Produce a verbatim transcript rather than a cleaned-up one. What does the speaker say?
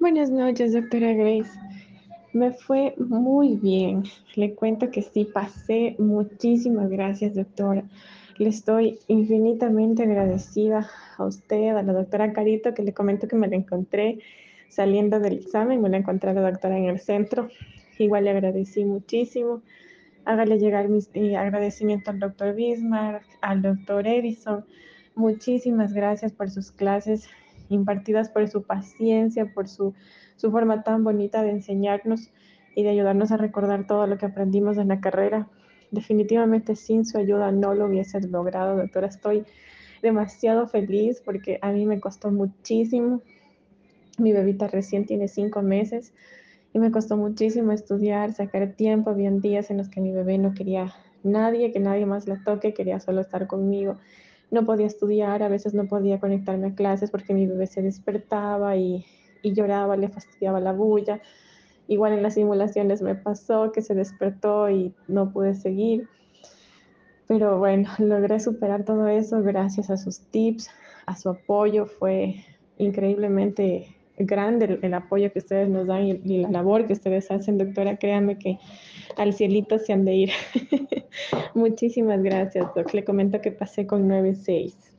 Buenas noches, doctora Grace. Me fue muy bien. Le cuento que sí pasé. Muchísimas gracias, doctora. Le estoy infinitamente agradecida a usted, a la doctora Carito, que le comento que me la encontré saliendo del examen. Me la encontré a la doctora en el centro. Igual le agradecí muchísimo. Hágale llegar mis eh, agradecimientos al doctor Bismarck, al doctor Edison. Muchísimas gracias por sus clases impartidas, por su paciencia, por su, su forma tan bonita de enseñarnos y de ayudarnos a recordar todo lo que aprendimos en la carrera. Definitivamente sin su ayuda no lo hubiese logrado, doctora. Estoy demasiado feliz porque a mí me costó muchísimo. Mi bebita recién tiene cinco meses y me costó muchísimo estudiar, sacar tiempo. Habían días en los que mi bebé no quería nadie, que nadie más la toque, quería solo estar conmigo. No podía estudiar, a veces no podía conectarme a clases porque mi bebé se despertaba y, y lloraba, le fastidiaba la bulla. Igual en las simulaciones me pasó que se despertó y no pude seguir. Pero bueno, logré superar todo eso gracias a sus tips, a su apoyo. Fue increíblemente grande el, el apoyo que ustedes nos dan y, y, la labor que ustedes hacen, doctora. Créanme que al cielito se han de ir. Muchísimas gracias, doc. Le comento que pasé con nueve seis.